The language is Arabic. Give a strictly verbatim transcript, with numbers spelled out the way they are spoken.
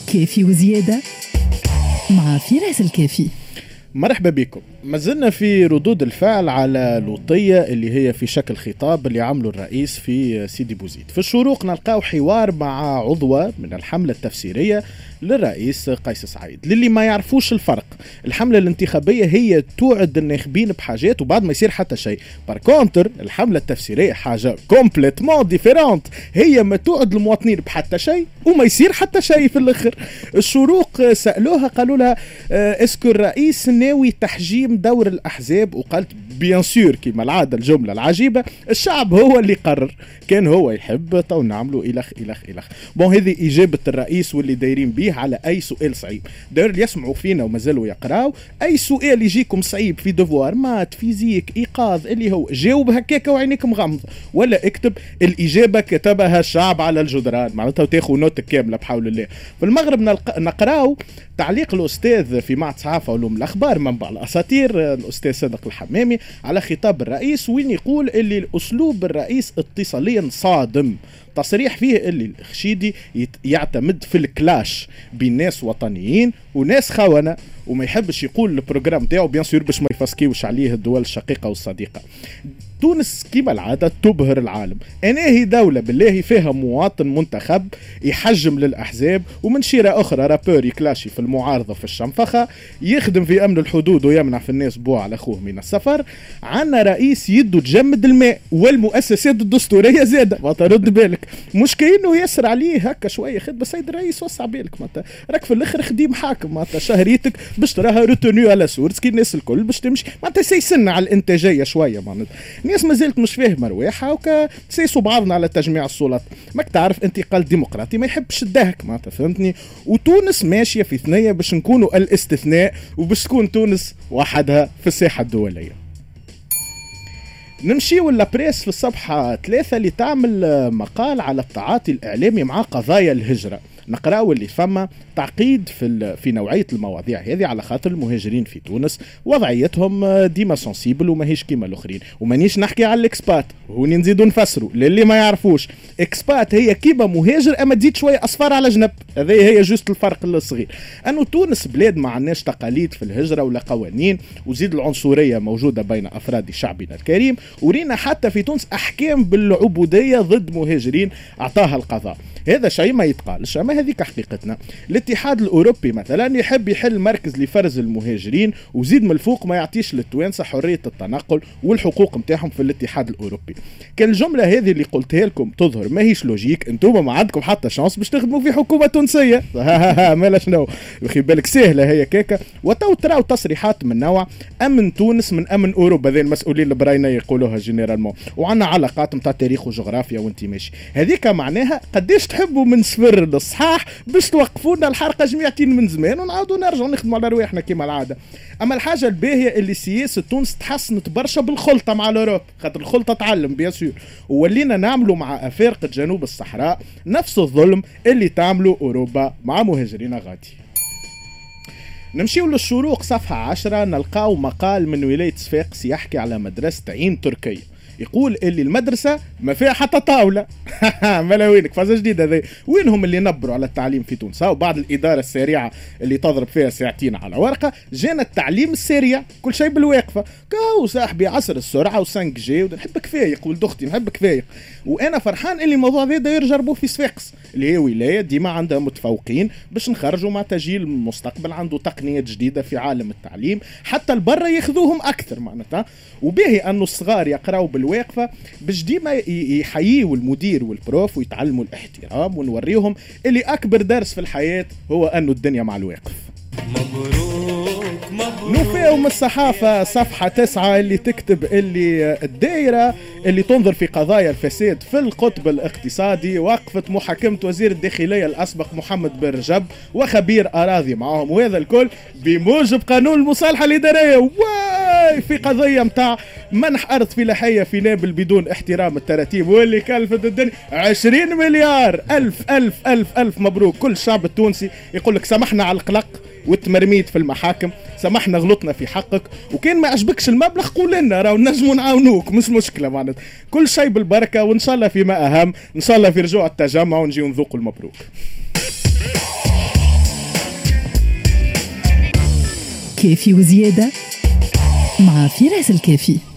كافي وزيادة مع فراس الكافي. مرحبا بكم. ما زلنا في ردود الفعل على لوطية اللي هي في شكل خطاب اللي عمله الرئيس في سيدي بوزيد. في الشروق نلقاو حوار مع عضوة من الحملة التفسيرية للرئيس قيس سعيد. للي ما يعرفوش الفرق، الحملة الانتخابية هي توعد الناخبين بحاجات وبعد ما يصير حتى شيء. باركونتر الحملة التفسيرية حاجة كومبليتمون ديفيرونت، هي ما توعد المواطنين بحتى شيء وما يصير حتى شيء في الآخر. الشروق سألوها قالوا لها اسكو الرئيس ناوي تحجيم دور الأحزاب، وقالت بيان سور كما العادة الجملة العجيبة الشعب هو اللي قرر، كان هو يحب تو نعملوا إلخ إلخ إلخ. بون هذه إجابة الرئيس واللي دايرين بيه على أي سؤال صعيب. داير اللي يسمعوا فينا وما زالوا يقراوا، أي سؤال يجيكم صعيب في دفوار مات فيزيك إيقاظ اللي هو جاوب هكاك وعينيك مغمض، ولا اكتب الإجابة كتبها الشعب على الجدران معناتها وتاخذ نوت كاملة بحول الله. في المغرب نقراو تعليق الأستاذ في معهد صحافة وعلوم الأخبار منبع الأساطير الأستاذ صادق الحمامي على خطاب الرئيس، وين يقول اللي الأسلوب الرئيس اتصاليا صادم، تصريح فيه اللي الخشيدي يعتمد في الكلاش بين ناس وطنيين وناس خونة، وما يحبش يقول البروجرام تاعو بيان سور باش ما يفسكيوش عليه الدول الشقيقة والصديقة. تونس كما العادة تبهر العالم، أنا هي دولة بالله فيها مواطن منتخب يحجم للأحزاب، ومن شيرة أخرى رابور يكلاشي في المعارضة في الشنفخة، يخدم في أمن الحدود ويمنع في الناس بوع على أخوه من السفر. عنا رئيس يده تجمد الماء والمؤسسات الدستورية زادة، ما ترد بالك مش كأنه يسر عليه هكا شوية خد بس سيد الرئيس وسع بالك، معناتها راك في الآخر خديم حاكم، معناتها شهريتك باش تراها روتونيو على سورس كي الناس الكل باش تمشي، معناتها سيسن على الإنتاجية شوية. معناتها الناس ما زالت مش فاهمه رواحها وكا سيسوا بعضنا على تجميع السلطات، ماك تعرف انتقال ديمقراطي ما يحبش الدهك معناتها فهمتني. وتونس ماشيه في ثنيه باش نكونوا الاستثناء وباش تكون تونس وحدها في الساحه الدوليه. نمشي ولا بريس في الصفحه ثلاثة اللي تعمل مقال على التعاطي الاعلامي مع قضايا الهجره. نقراو اللي فما تعقيد في في نوعيه المواضيع هذه على خاطر المهاجرين في تونس وضعيتهم ديما سنسيبل وماهيش كيما الاخرين، ومانيش نحكي على الاكسبات وهوني نزيدوا نفسروا للي ما يعرفوش. اكسبات هي كيما مهاجر اما تزيد شويه اصفار على جنب، هذه هي جوست الفرق الصغير. انه تونس بلاد ما عندناش تقاليد في الهجره ولا قوانين، وزيد العنصريه موجوده بين افراد شعبنا الكريم، ورينا حتى في تونس احكام بالعبوديه ضد مهاجرين اعطاها القضاء. هذا شيء ما يتقالش، اما هذيك حقيقتنا. الاتحاد الاوروبي مثلا يحب يحل مركز لفرز المهاجرين وزيد من الفوق ما يعطيش للتوانسه حريه التنقل والحقوق نتاعهم في الاتحاد الاوروبي. كان الجمله هذه اللي قلتها لكم تظهر ماهيش لوجيك، انتم ما عندكم حتى شانس باش تخدموا في حكومه تونسيه مالا شنو بخي بالك سهله هي كيكه. وتو تراو تصريحات من نوع امن تونس من امن اوروبا، ذي المسؤولين البراينه يقولوها جينيرالمون، وعندنا علاقات نتاع تاريخ وجغرافيا وانت ماشي. هذيك معناها قديش تحبوا من صفر للصحاح باش توقفونا الحرقه جميعتين من زمان ونعاودوا نرجعوا نخدموا على رواحنا كما العاده. اما الحاجه الباهيه اللي سياسه تونس تحسنت برشا بالخلطه مع الاوروب، خاطر الخلطه تعلم بيان سور، وولينا نعملوا مع افارقه جنوب الصحراء نفس الظلم اللي تعملوا اوروبا مع مهاجرين غادي. نمشيو للشروق صفحه عشرة نلقاو مقال من ولايه صفاقس يحكي على مدرسه عين تركيه، يقول اللي المدرسة ما فيها حتى طاولة مالا وينك فازة جديدة ذي. وينهم اللي نبروا على التعليم في تونس؟ وبعد الإدارة السريعة اللي تضرب فيها ساعتين على ورقة جانا التعليم السريع كل شيء بالواقفة كاو صاحبي عصر السرعة وسانك جي ونحبك فايق ولد أختي نحبك فايق. وأنا فرحان اللي الموضوع ذا دا يرجربوا في صفاقس اللي هي ولاية ديما عندها متفوقين باش نخرجوا مع تجيل المستقبل عنده تقنيات جديدة في عالم التعليم حتى البرة ياخذوهم أكثر معناتها. وباهي أنه الصغار يقرأوا بالواقفة باش ديما يحييوا المدير والبروف ويتعلموا الاحترام ونوريهم اللي أكبر درس في الحياة هو أنه الدنيا مع الواقف. مبروك مبروك. نوفيو من الصحافة صفحة تسعة اللي تكتب اللي الدائرة اللي تنظر في قضايا الفساد في القطب الاقتصادي وقفت محاكمة وزير الداخلية الأسبق محمد بن رجب وخبير أراضي معهم، وهذا الكل بموجب قانون المصالحة الإدارية. واي في قضية متاع منح أرض فلاحية في نابل بدون احترام التراتيب واللي كلفت الدنيا عشرين مليار. ألف ألف ألف ألف مبروك. كل الشعب التونسي يقول لك سمحنا على القلق والتمرميد في المحاكم، سمحنا غلطنا في حقك، وكان ما عجبكش المبلغ قول لنا راهو نجموا نعاونوك مش مشكله معناتها. كل شيء بالبركه وان شاء الله فيما اهم ان شاء الله في رجوع التجمع ونجيو نذوقوا المبروك. كافي وزيادة مع فراس الكافي.